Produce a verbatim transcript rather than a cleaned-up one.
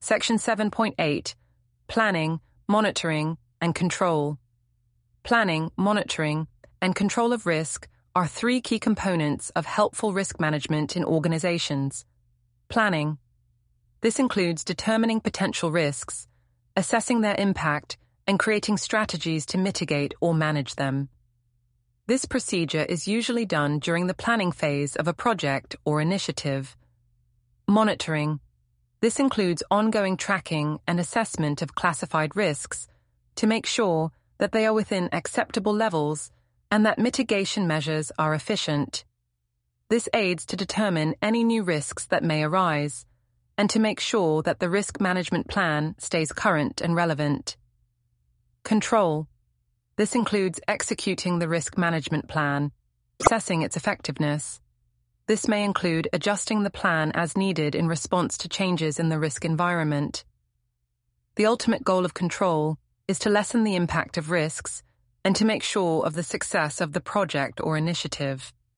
Section seven point eight. Planning, Monitoring, and Control. Planning, monitoring, and control of risk are three key components of helpful risk management in organizations. Planning. This includes determining potential risks, assessing their impact, and creating strategies to mitigate or manage them. This procedure is usually done during the planning phase of a project or initiative. Monitoring. This includes ongoing tracking and assessment of classified risks to make sure that they are within acceptable levels and that mitigation measures are efficient. This aids to determine any new risks that may arise and to make sure that the risk management plan stays current and relevant. Control. This includes executing the risk management plan, assessing its effectiveness. This may include adjusting the plan as needed in response to changes in the risk environment. The ultimate goal of control is to lessen the impact of risks and to make sure of the success of the project or initiative.